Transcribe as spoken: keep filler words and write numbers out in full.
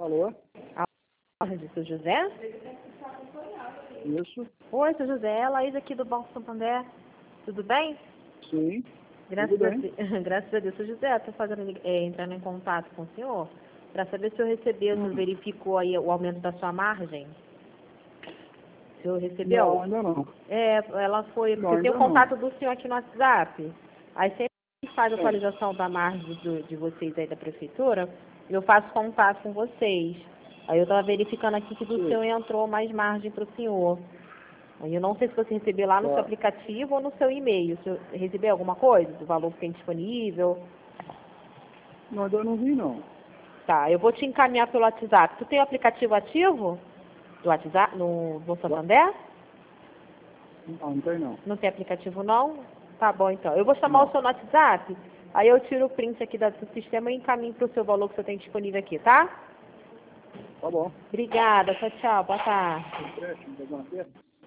Alô? De seu José? Isso? Oi, seu José, é a Laís aqui do Banco Santander. Tudo bem? Sim. Graças Tudo a, bem. Deus, graças a Deus, seu José, estou fazendo, é, entrando em contato com o senhor para saber se o senhor recebeu, se o senhor Hum. verificou aí o aumento da sua margem. O senhor recebeu? Não, ainda não. É, ela foi, Não, porque tem o ainda não. contato do senhor aqui no WhatsApp. Aí sempre que faz a É. atualização da margem do- de vocês aí da prefeitura, eu faço contato com vocês. Aí eu estava verificando aqui que do Sim. senhor entrou mais margem para o senhor. Aí eu não sei se você recebeu lá no Tá. seu aplicativo ou no seu e-mail. O senhor recebeu alguma coisa? Do valor que tem disponível? Não, ainda não vi, não. Tá, eu vou te encaminhar pelo WhatsApp. Tu tem o aplicativo ativo do WhatsApp no, no Santander? Não, não tem, não. Não tem aplicativo não? Tá bom então. Eu vou chamar Não. o seu no WhatsApp, aí eu tiro o print aqui da- do sistema e encaminho para o seu valor que você tem disponível aqui, tá? Tá bom. Obrigada, tchau, tchau, boa tarde. Empréstimo, vai dar uma festa?